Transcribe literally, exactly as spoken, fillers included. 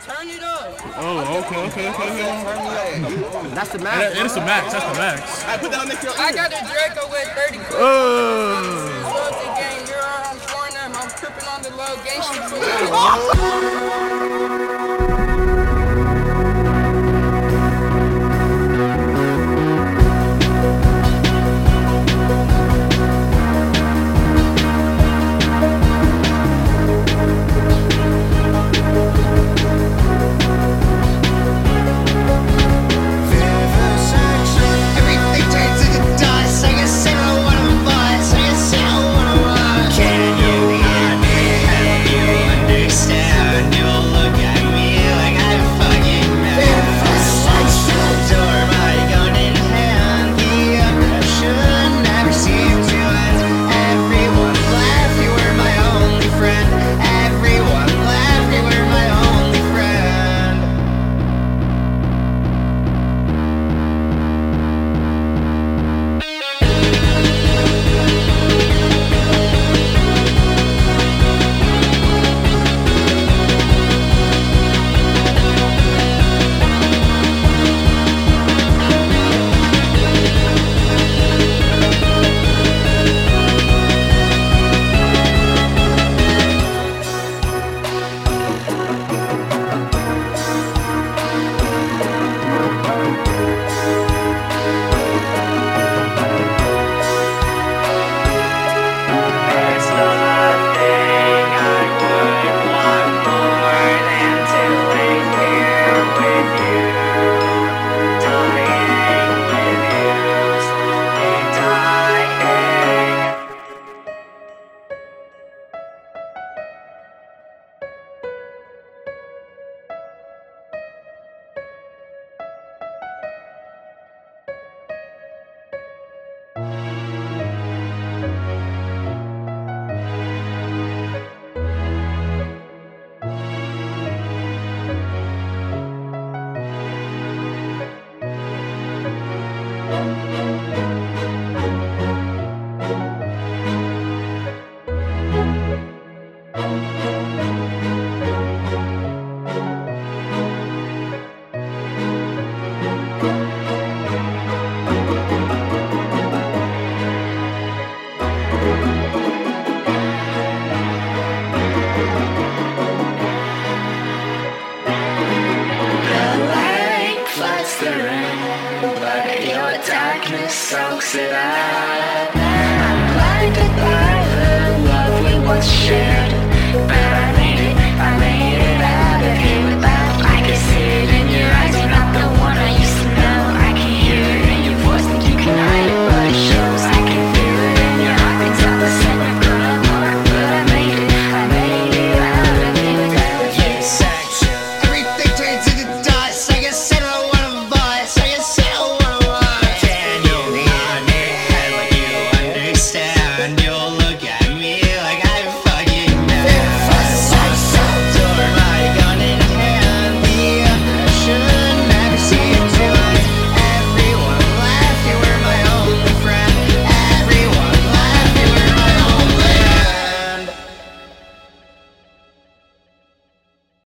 Turn it up. Oh, okay, okay, okay, okay. That's the max. It is the max. That's the max. I put that next to your I got a Draco with thirty. Oh. Loyalty gang, you're on scoring them. I'm tripping on the low gang shit. But your darkness soaks it up. I'm blinded by the love we once shared, but